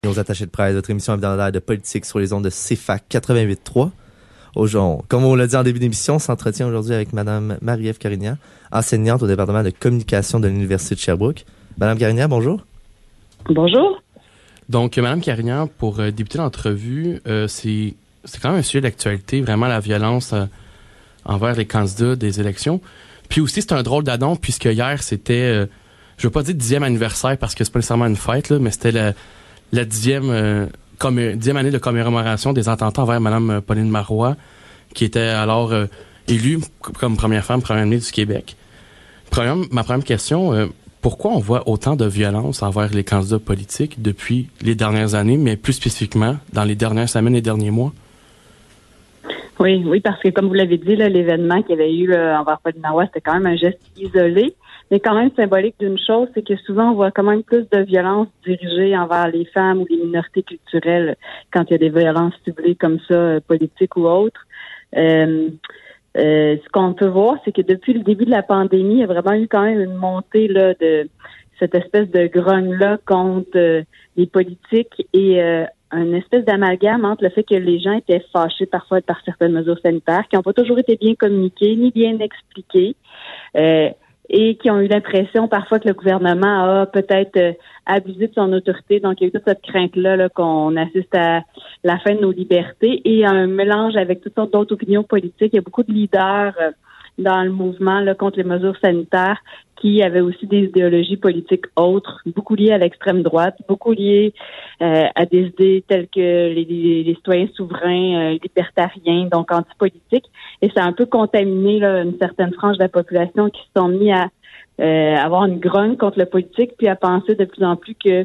Nos attachés de presse, notre émission hebdomadaire de politique sur les ondes de CFAC 88.3. Comme on l'a dit en début d'émission, on s'entretient aujourd'hui avec Madame Marie-Ève Carignan, enseignante au département de communication de l'Université de Sherbrooke. Madame Carignan, bonjour. Bonjour. Donc, Madame Carignan, pour débuter l'entrevue, c'est quand même un sujet d'actualité, vraiment la violence envers les candidats des élections. Puis aussi, c'est un drôle d'annonce, puisque hier, c'était, je veux pas dire 10e anniversaire, parce que c'est pas nécessairement une fête, là, mais c'était la 10e année de commémoration des attentats envers Mme Pauline Marois, qui était alors élue comme première ministre du Québec. Ma première question, pourquoi on voit autant de violence envers les candidats politiques depuis les dernières années, mais plus spécifiquement dans les dernières semaines et derniers mois? Oui, parce que comme vous l'avez dit, là, l'événement qu'il y avait eu envers Pauline Marois, c'était quand même un geste isolé, mais quand même symbolique d'une chose, c'est que souvent on voit quand même plus de violence dirigée envers les femmes ou les minorités culturelles quand il y a des violences ciblées comme ça, politiques ou autres. Ce qu'on peut voir, c'est que depuis le début de la pandémie, il y a vraiment eu quand même une montée là de cette espèce de grogne-là contre les politiques et une espèce d'amalgame entre le fait que les gens étaient fâchés parfois par certaines mesures sanitaires qui n'ont pas toujours été bien communiquées ni bien expliquées. Et qui ont eu l'impression parfois que le gouvernement a peut-être abusé de son autorité. Donc, il y a eu toute cette crainte-là là, qu'on assiste à la fin de nos libertés et un mélange avec toutes sortes d'autres opinions politiques. Il y a beaucoup de leaders dans le mouvement là, contre les mesures sanitaires qui avaient aussi des idéologies politiques autres, beaucoup liées à l'extrême droite, beaucoup liées à des idées telles que les citoyens souverains, libertariens, donc antipolitiques. Et ça a un peu contaminé là, une certaine frange de la population qui se sont mis à avoir une grogne contre le politique, puis à penser de plus en plus que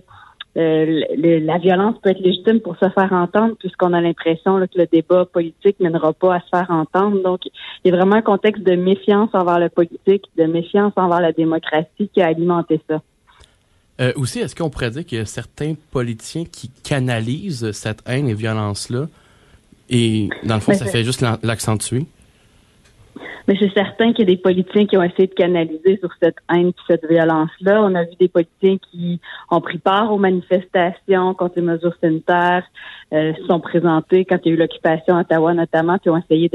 la violence peut être légitime pour se faire entendre, puisqu'on a l'impression là, que le débat politique mènera pas à se faire entendre. Donc, il y a vraiment un contexte de méfiance envers le politique, de méfiance envers la démocratie qui a alimenté ça. Aussi, est-ce qu'on pourrait dire qu'il y a certains politiciens qui canalisent cette haine et violence-là, et dans le fond, ça fait juste l'accentuer? Mais c'est certain qu'il y a des politiciens qui ont essayé de canaliser sur cette haine et cette violence-là. On a vu des politiciens qui ont pris part aux manifestations contre les mesures sanitaires, se sont présentés quand il y a eu l'occupation à Ottawa notamment, puis ont essayé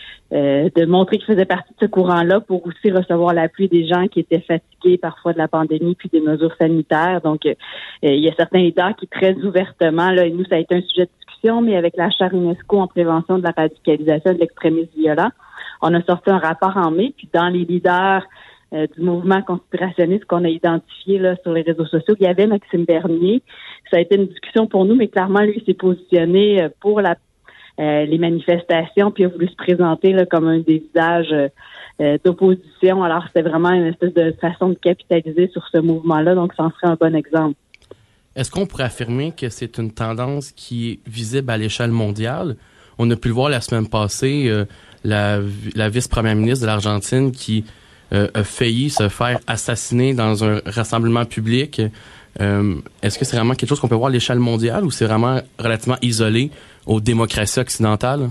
de montrer qu'ils faisaient partie de ce courant-là pour aussi recevoir l'appui des gens qui étaient fatigués parfois de la pandémie puis des mesures sanitaires. Donc, il y a certains leaders qui très ouvertement, là, et nous, ça a été un sujet de discussion, mais avec la charte UNESCO en prévention de la radicalisation et de l'extrémisme violent, on a sorti un rapport en mai, puis dans les leaders du mouvement conspirationniste qu'on a identifié là sur les réseaux sociaux, il y avait Maxime Bernier. Ça a été une discussion pour nous, mais clairement, lui, il s'est positionné pour les manifestations, puis il a voulu se présenter là, comme un des visages d'opposition. Alors, c'était vraiment une espèce de façon de capitaliser sur ce mouvement-là, donc ça en serait un bon exemple. Est-ce qu'on pourrait affirmer que c'est une tendance qui est visible à l'échelle mondiale? On a pu le voir la semaine passée, la vice-première ministre de l'Argentine qui a failli se faire assassiner dans un rassemblement public. Est-ce que c'est vraiment quelque chose qu'on peut voir à l'échelle mondiale ou c'est vraiment relativement isolé aux démocraties occidentales?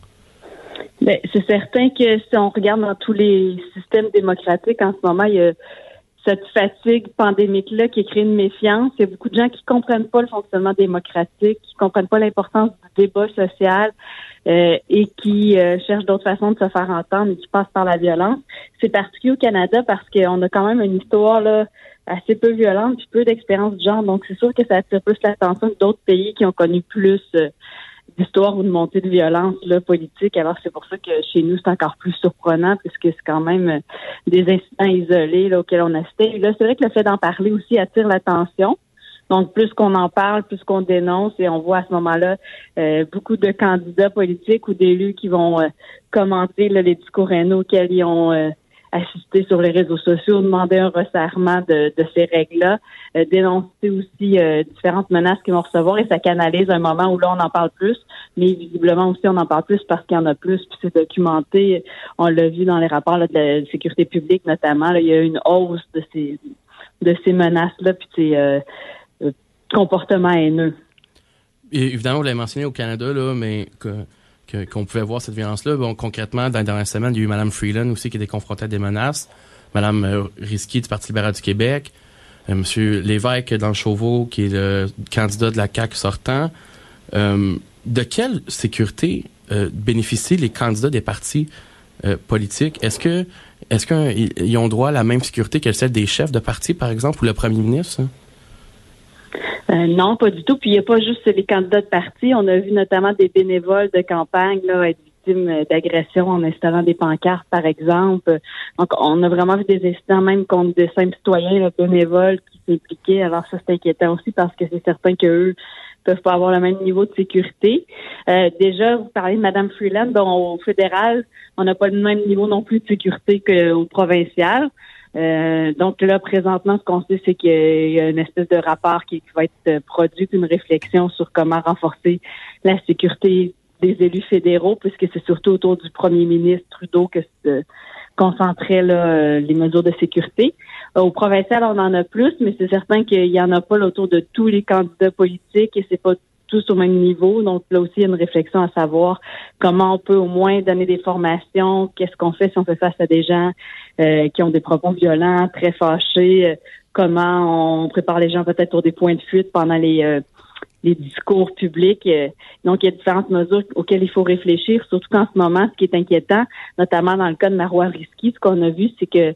Bien, c'est certain que si on regarde dans tous les systèmes démocratiques en ce moment, il y a cette fatigue pandémique-là qui crée une méfiance. Il y a beaucoup de gens qui comprennent pas le fonctionnement démocratique, qui comprennent pas l'importance du débat social et qui cherchent d'autres façons de se faire entendre et qui passent par la violence. C'est particulier au Canada parce qu'on a quand même une histoire là assez peu violente puis peu d'expérience du genre. Donc, c'est sûr que ça attire plus l'attention que d'autres pays qui ont connu plus d'histoire ou de montée de violence là, politique. Alors, c'est pour ça que chez nous, c'est encore plus surprenant puisque c'est quand même des incidents isolés là, auxquels on assistait. Et là, c'est vrai que le fait d'en parler aussi attire l'attention. Donc, plus qu'on en parle, plus qu'on dénonce, et on voit à ce moment-là beaucoup de candidats politiques ou d'élus qui vont commenter là, les discours haineux auxquels ils ont assisté sur les réseaux sociaux, demander un resserrement de ces règles-là, dénoncer aussi différentes menaces qu'ils vont recevoir, et ça canalise un moment où là, on en parle plus, mais visiblement aussi, on en parle plus parce qu'il y en a plus, puis c'est documenté. On l'a vu dans les rapports là, de la sécurité publique notamment. Là, il y a eu une hausse de ces menaces-là, puis ces comportements haineux. Et évidemment, vous l'avez mentionné au Canada, là, mais qu'on pouvait voir cette violence-là. Bon, concrètement, dans la dernière semaine, il y a eu Mme Freeland aussi qui était confrontée à des menaces. Mme Risky du Parti libéral du Québec. Monsieur Lévesque dans le Chauveau, qui est le candidat de la CAQ sortant. De quelle sécurité bénéficient les candidats des partis politiques? Est-ce qu'ils ont droit à la même sécurité que celle des chefs de parti, par exemple, ou le premier ministre? Non, pas du tout. Puis il n'y a pas juste les candidats de parti. On a vu notamment des bénévoles de campagne là, être victimes d'agressions en installant des pancartes, par exemple. Donc, on a vraiment vu des incidents même contre des simples citoyens là, bénévoles qui s'impliquaient. Alors ça, c'est inquiétant aussi parce que c'est certain qu'eux peuvent pas avoir le même niveau de sécurité. Déjà, vous parlez de Mme Freeland, dont au fédéral, on n'a pas le même niveau non plus de sécurité qu'au provincial. Donc là, présentement, ce qu'on sait, c'est qu'il y a une espèce de rapport qui va être produit, puis une réflexion sur comment renforcer la sécurité des élus fédéraux, puisque c'est surtout autour du premier ministre Trudeau que se concentraient là, les mesures de sécurité. Au provincial, on en a plus, mais c'est certain qu'il y en a pas là, autour de tous les candidats politiques et c'est pas tous au même niveau. Donc là aussi, il y a une réflexion à savoir comment on peut au moins donner des formations, qu'est-ce qu'on fait si on fait face à des gens qui ont des propos violents, très fâchés, comment on prépare les gens peut-être pour des points de fuite pendant les discours publics. Donc, il y a différentes mesures auxquelles il faut réfléchir, surtout qu'en ce moment, ce qui est inquiétant, notamment dans le cas de Marois Risky, ce qu'on a vu, c'est que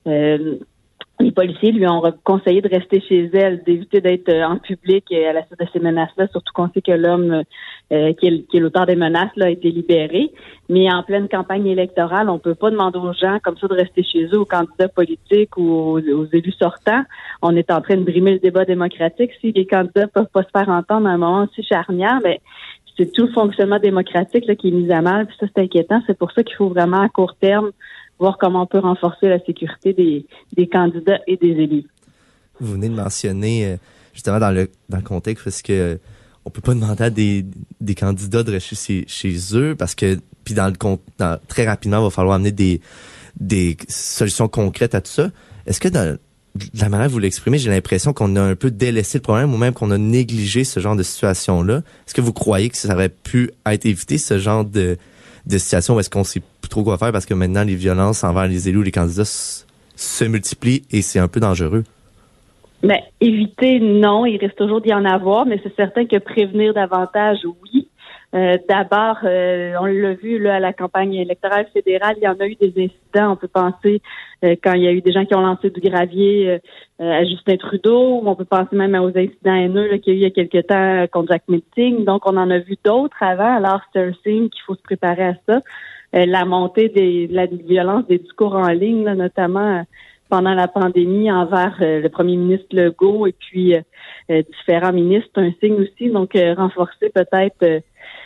les policiers lui ont conseillé de rester chez elle, d'éviter d'être en public à la suite de ces menaces-là, surtout qu'on sait que l'homme qui est l'auteur des menaces là, a été libéré. Mais en pleine campagne électorale, on peut pas demander aux gens comme ça de rester chez eux, aux candidats politiques ou aux élus sortants. On est en train de brimer le débat démocratique. Si les candidats peuvent pas se faire entendre à un moment aussi charnière, ben c'est tout le fonctionnement démocratique là, qui est mis à mal. Puis ça, c'est inquiétant. C'est pour ça qu'il faut vraiment à court terme voir comment on peut renforcer la sécurité des candidats et des élus. Vous venez de mentionner, justement, dans le contexte, parce que on peut pas demander à des candidats de rester chez eux, parce que, puis très rapidement, il va falloir amener des solutions concrètes à tout ça. Est-ce que de la manière que vous l'exprimez, j'ai l'impression qu'on a un peu délaissé le problème ou même qu'on a négligé ce genre de situation-là? Est-ce que vous croyez que ça aurait pu être évité, ce genre de situation où est-ce qu'on sait plus trop quoi faire parce que maintenant les violences envers les élus, les candidats se multiplient et c'est un peu dangereux? Mais éviter, non, il reste toujours d'y en avoir, mais c'est certain que prévenir davantage, oui. D'abord, on l'a vu là à la campagne électorale fédérale, il y en a eu des incidents. On peut penser quand il y a eu des gens qui ont lancé du gravier à Justin Trudeau, ou on peut penser même aux incidents haineux là, qu'il y a eu il y a quelque temps contre Jack Meeting. Donc, on en a vu d'autres avant. Alors, c'est un signe qu'il faut se préparer à ça. La montée de la violence des discours en ligne, là, notamment pendant la pandémie envers le premier ministre Legault et puis différents ministres, c'est un signe aussi. Donc, renforcer peut-être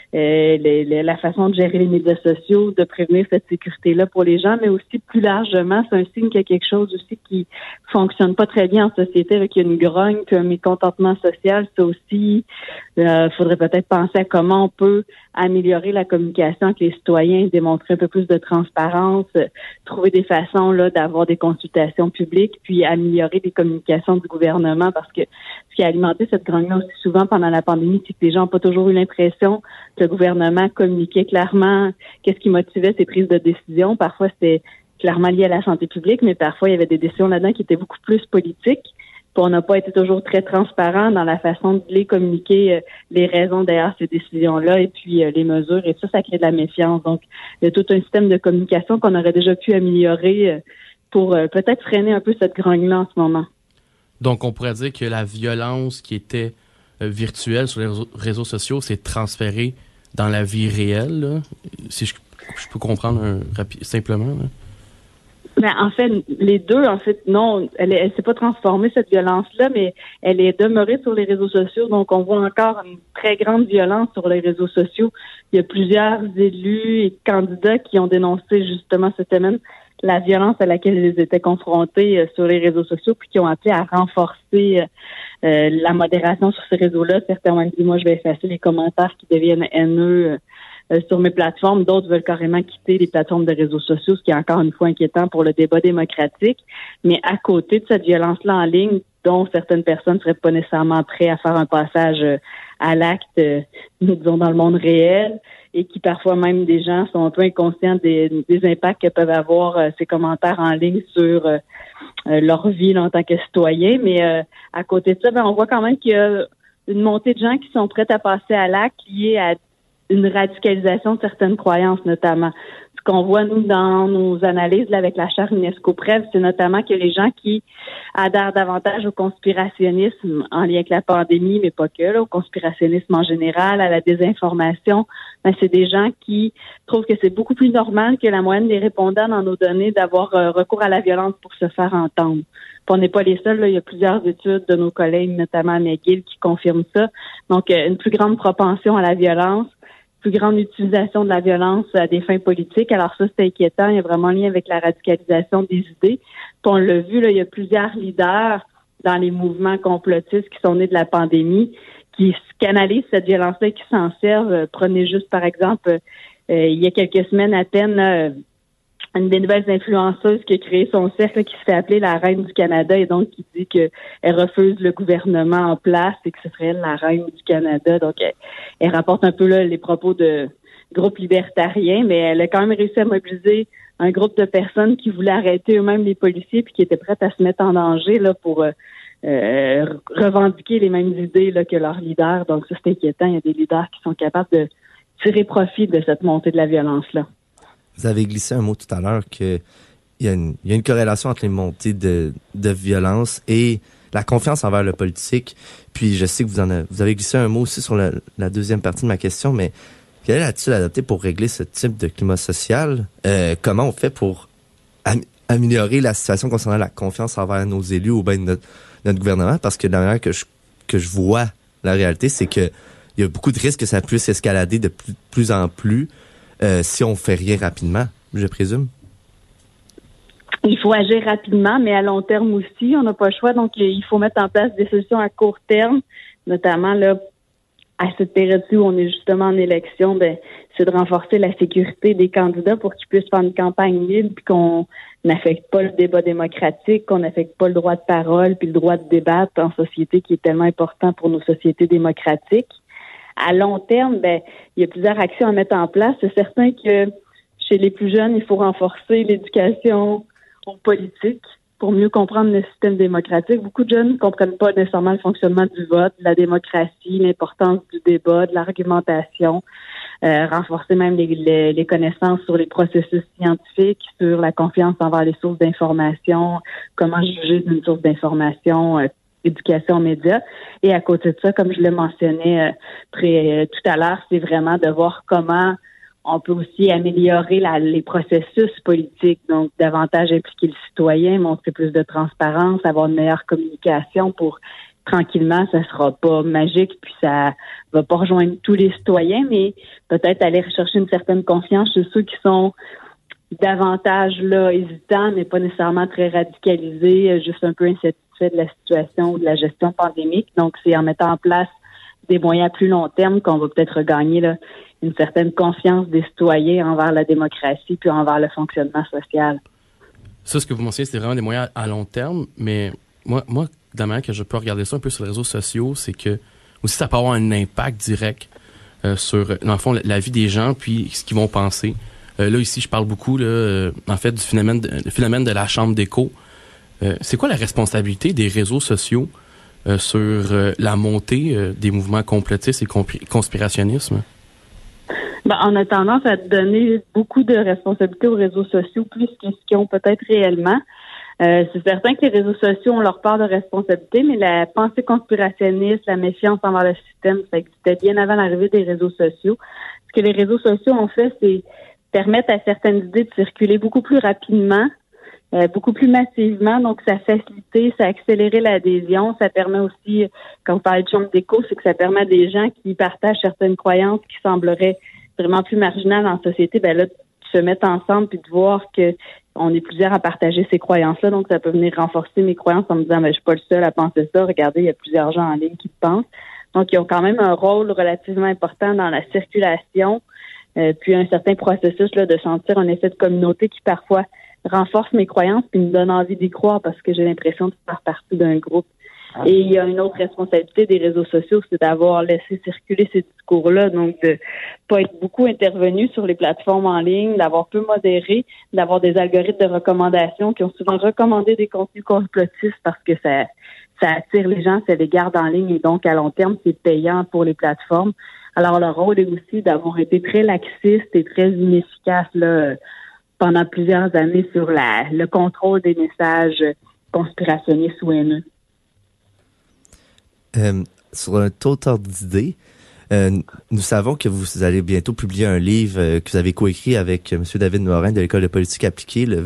la façon de gérer les médias sociaux, de prévenir cette sécurité-là pour les gens, mais aussi plus largement, c'est un signe qu'il y a quelque chose aussi qui fonctionne pas très bien en société, là, qu'il y a une grogne, puis un mécontentement social. Ça aussi, faudrait peut-être penser à comment on peut améliorer la communication avec les citoyens, démontrer un peu plus de transparence, trouver des façons là d'avoir des consultations publiques, puis améliorer les communications du gouvernement, parce que ce qui a alimenté cette grogne-là aussi souvent pendant la pandémie, c'est que les gens n'ont pas toujours eu l'impression que le gouvernement communiquait clairement qu'est-ce qui motivait ces prises de décision. Parfois, c'était clairement lié à la santé publique, mais parfois, il y avait des décisions là-dedans qui étaient beaucoup plus politiques. Puis on n'a pas été toujours très transparent dans la façon de les communiquer, les raisons derrière ces décisions-là et puis les mesures. Et ça crée de la méfiance. Donc, il y a tout un système de communication qu'on aurait déjà pu améliorer pour peut-être freiner un peu cette grogne-là en ce moment. Donc, on pourrait dire que la violence qui était virtuelle sur les réseaux sociaux s'est transférée dans la vie réelle, là, si je peux comprendre simplement. Là. Ben, en fait, les deux, en fait, non, elle s'est pas transformée, cette violence-là, mais elle est demeurée sur les réseaux sociaux. Donc, on voit encore une très grande violence sur les réseaux sociaux. Il y a plusieurs élus et candidats qui ont dénoncé justement cette semaine la violence à laquelle ils étaient confrontés sur les réseaux sociaux, puis qui ont appelé à renforcer la modération sur ces réseaux-là. Certains ont dit, moi, je vais effacer les commentaires qui deviennent haineux sur mes plateformes. D'autres veulent carrément quitter les plateformes de réseaux sociaux, ce qui est encore une fois inquiétant pour le débat démocratique. Mais à côté de cette violence-là en ligne, dont certaines personnes seraient pas nécessairement prêtes à faire un passage à l'acte, nous disons dans le monde réel, et qui parfois même des gens sont un peu inconscients des impacts que peuvent avoir ces commentaires en ligne sur leur vie là, en tant que citoyen. Mais à côté de ça, on voit quand même qu'il y a une montée de gens qui sont prêts à passer à l'acte liée à une radicalisation de certaines croyances notamment. Ce qu'on voit, nous, dans nos analyses là, avec la charte UNESCO-PREV, c'est notamment que les gens qui adhèrent davantage au conspirationnisme en lien avec la pandémie, mais pas que, là, au conspirationnisme en général, à la désinformation, c'est des gens qui trouvent que c'est beaucoup plus normal que la moyenne des répondants dans nos données d'avoir recours à la violence pour se faire entendre. Puis on n'est pas les seuls, là, il y a plusieurs études de nos collègues, notamment à McGill, qui confirment ça. Donc, une plus grande propension à la violence, plus grande utilisation de la violence à des fins politiques. Alors ça, c'est inquiétant. Il y a vraiment un lien avec la radicalisation des idées. Puis on l'a vu, là, il y a plusieurs leaders dans les mouvements complotistes qui sont nés de la pandémie, qui canalisent cette violence-là et qui s'en servent. Prenez juste, par exemple, il y a quelques semaines à peine, une des nouvelles influenceuses qui a créé son cercle qui se fait appeler la Reine du Canada et donc qui dit qu'elle refuse le gouvernement en place et que ce serait elle la Reine du Canada. Donc, elle rapporte un peu là les propos de groupes libertariens, mais elle a quand même réussi à mobiliser un groupe de personnes qui voulaient arrêter eux-mêmes les policiers puis qui étaient prêtes à se mettre en danger là pour revendiquer les mêmes idées là, que leurs leaders. Donc, ça, c'est inquiétant. Il y a des leaders qui sont capables de tirer profit de cette montée de la violence-là. Vous avez glissé un mot tout à l'heure qu'il y a une corrélation entre les montées de violence et la confiance envers le politique. Puis je sais que vous avez glissé un mot aussi sur la deuxième partie de ma question, mais quelle est l'attitude adoptée pour régler ce type de climat social? Comment on fait pour améliorer la situation concernant la confiance envers nos élus ou bien notre gouvernement? Parce que la manière que je vois la réalité, c'est que il y a beaucoup de risques que ça puisse escalader de plus en plus si on fait rien rapidement, je présume. Il faut agir rapidement, mais à long terme aussi, on n'a pas le choix. Donc, il faut mettre en place des solutions à court terme, notamment là à cette période-ci où on est justement en élection, c'est de renforcer la sécurité des candidats pour qu'ils puissent faire une campagne libre, puis qu'on n'affecte pas le débat démocratique, qu'on n'affecte pas le droit de parole, puis le droit de débattre en société qui est tellement important pour nos sociétés démocratiques. À long terme, il y a plusieurs actions à mettre en place. C'est certain que chez les plus jeunes, il faut renforcer l'éducation aux politiques pour mieux comprendre le système démocratique. Beaucoup de jeunes ne comprennent pas nécessairement le fonctionnement du vote, de la démocratie, l'importance du débat, de l'argumentation, renforcer même les connaissances sur les processus scientifiques, sur la confiance envers les sources d'information, comment juger d'une source d'information, éducation aux médias. Et à côté de ça, comme je le mentionnais tout à l'heure, c'est vraiment de voir comment on peut aussi améliorer les processus politiques, donc davantage impliquer le citoyen, montrer plus de transparence, avoir une meilleure communication pour tranquillement, ça sera pas magique, puis ça va pas rejoindre tous les citoyens, mais peut-être aller rechercher une certaine confiance chez ceux qui sont davantage là hésitants, mais pas nécessairement très radicalisés, juste un peu insatisfaits de la situation ou de la gestion pandémique. Donc, c'est en mettant en place des moyens à plus long terme qu'on va peut-être regagner là, une certaine confiance des citoyens envers la démocratie puis envers le fonctionnement social. Ça, ce que vous mentionnez, c'est vraiment des moyens à long terme, mais moi, de la manière que je peux regarder ça un peu sur les réseaux sociaux, c'est que aussi ça peut avoir un impact direct sur, dans le fond, la vie des gens puis ce qu'ils vont penser. Là, ici, je parle beaucoup, là, en fait, du phénomène de la chambre d'écho. C'est quoi la responsabilité des réseaux sociaux sur la montée des mouvements complotistes et conspirationnisme? On a tendance à donner beaucoup de responsabilités aux réseaux sociaux, plus que ce qu'ils ont peut-être réellement. C'est certain que les réseaux sociaux ont leur part de responsabilité, mais la pensée conspirationniste, la méfiance envers le système, ça existait bien avant l'arrivée des réseaux sociaux. Ce que les réseaux sociaux ont fait, c'est permettre à certaines idées de circuler beaucoup plus rapidement, beaucoup plus massivement. Donc, ça a facilité, ça a accéléré l'adhésion. Ça permet aussi, quand vous parlez de chambre d'écho, c'est que ça permet à des gens qui partagent certaines croyances qui sembleraient vraiment plus marginales en société, là, de se mettre ensemble puis de voir que on est plusieurs à partager ces croyances-là. Donc, ça peut venir renforcer mes croyances en me disant, je suis pas le seul à penser ça. Regardez, il y a plusieurs gens en ligne qui le pensent. Donc, ils ont quand même un rôle relativement important dans la circulation, puis un certain processus là de sentir un effet de communauté qui parfois renforce mes croyances puis me donne envie d'y croire parce que j'ai l'impression de faire partie d'un groupe. Et il y a une autre responsabilité des réseaux sociaux, c'est d'avoir laissé circuler ces discours-là, donc de pas être beaucoup intervenu sur les plateformes en ligne, d'avoir peu modéré, d'avoir des algorithmes de recommandation qui ont souvent recommandé des contenus complotistes parce que ça attire les gens, ça les garde en ligne et donc à long terme, c'est payant pour les plateformes. Alors le rôle est aussi d'avoir été très laxiste et très inefficace là, pendant plusieurs années sur le contrôle des messages conspirationnistes ou haineux. Sur un autre d'idée, nous savons que vous allez bientôt publier un livre que vous avez coécrit avec M. David Morin de l'École de politique appliquée le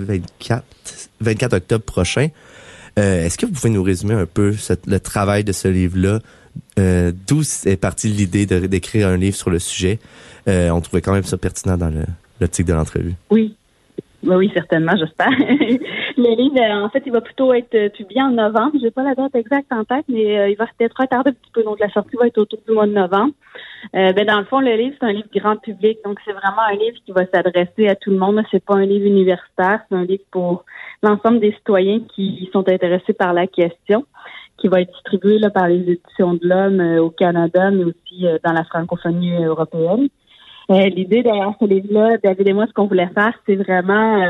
24 octobre prochain. Est-ce que vous pouvez nous résumer un peu le travail de ce livre-là? D'où est partie l'idée d'écrire un livre sur le sujet? On trouvait quand même ça pertinent dans l'optique de l'entrevue. Oui, certainement, j'espère. Le livre, en fait, il va plutôt être publié en novembre. J'ai pas la date exacte en tête, mais il va peut-être retarder un petit peu. Donc, la sortie va être autour du mois de novembre. Dans le fond, le livre, c'est un livre grand public. Donc, c'est vraiment un livre qui va s'adresser à tout le monde. C'est pas un livre universitaire. C'est un livre pour l'ensemble des citoyens qui sont intéressés par la question, qui va être distribué là, par les éditions de l'Homme au Canada, mais aussi dans la francophonie européenne. L'idée derrière ce livre-là, David et moi, ce qu'on voulait faire, c'est vraiment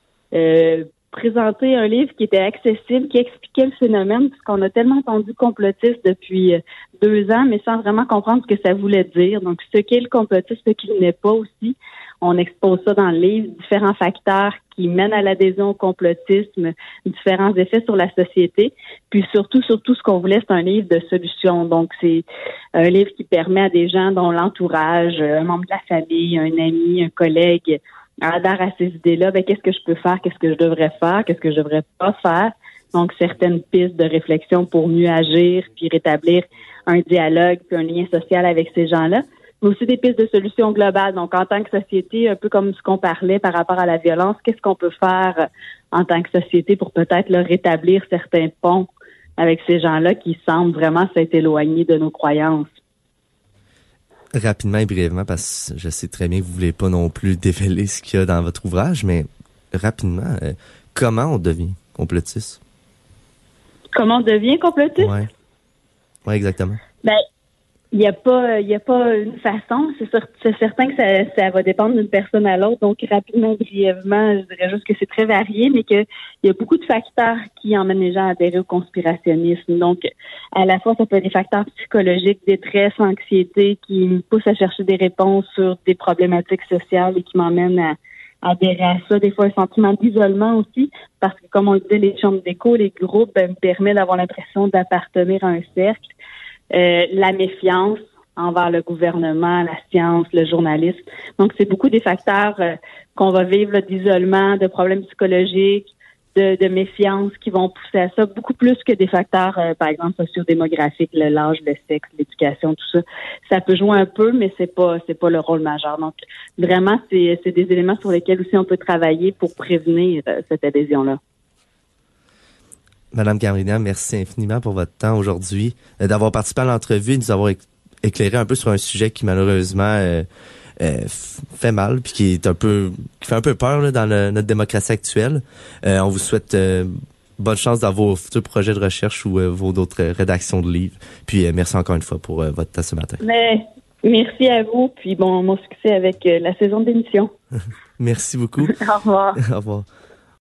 présenter un livre qui était accessible, qui expliquait le phénomène, parce qu'on a tellement entendu complotiste depuis 2 ans, mais sans vraiment comprendre ce que ça voulait dire. Donc, ce qu'est le complotisme, ce qu'il n'est pas aussi. On expose ça dans le livre, différents facteurs qui mènent à l'adhésion au complotisme, différents effets sur la société. Puis surtout, ce qu'on voulait, c'est un livre de solutions. Donc, c'est un livre qui permet à des gens dont l'entourage, un membre de la famille, un ami, un collègue, adhère à ces idées-là. Qu'est-ce que je peux faire? Qu'est-ce que je devrais faire? Qu'est-ce que je devrais pas faire? Donc, certaines pistes de réflexion pour mieux agir, puis rétablir un dialogue, puis un lien social avec ces gens-là. Mais aussi des pistes de solutions globales. Donc, en tant que société, un peu comme ce qu'on parlait par rapport à la violence, qu'est-ce qu'on peut faire en tant que société pour peut-être rétablir certains ponts avec ces gens-là qui semblent vraiment s'être éloignés de nos croyances? Rapidement et brièvement, parce que je sais très bien que vous voulez pas non plus dévoiler ce qu'il y a dans votre ouvrage, mais rapidement, comment on devient complotiste? Comment on devient complotiste? Ouais, exactement. Il n'y a pas une façon. C'est certain que ça va dépendre d'une personne à l'autre. Donc, rapidement, brièvement, je dirais juste que c'est très varié, mais qu'il y a beaucoup de facteurs qui emmènent les gens à adhérer au conspirationnisme. Donc, à la fois, ça peut être des facteurs psychologiques, détresse, anxiété, qui me poussent à chercher des réponses sur des problématiques sociales et qui m'emmènent à adhérer à ça. Des fois, un sentiment d'isolement aussi, parce que, comme on le disait, les chambres d'écho, les groupes, me permettent d'avoir l'impression d'appartenir à un cercle. La méfiance envers le gouvernement, la science, le journalisme. Donc, c'est beaucoup des facteurs qu'on va vivre là, d'isolement, de problèmes psychologiques, de méfiance qui vont pousser à ça, beaucoup plus que des facteurs, par exemple, sociodémographiques, l'âge, le sexe, l'éducation, tout ça. Ça peut jouer un peu, mais c'est pas le rôle majeur. Donc, vraiment, c'est des éléments sur lesquels aussi on peut travailler pour prévenir cette adhésion-là. Madame Carignan, merci infiniment pour votre temps aujourd'hui, d'avoir participé à l'entrevue et de nous avoir éclairé un peu sur un sujet qui malheureusement fait mal puis qui fait un peu peur là, dans notre démocratie actuelle. On vous souhaite bonne chance dans vos futurs projets de recherche ou vos d'autres rédactions de livres. Puis merci encore une fois pour votre temps ce matin. Merci à vous, puis bon succès avec la saison d'émission. Merci beaucoup. Au revoir. Au revoir.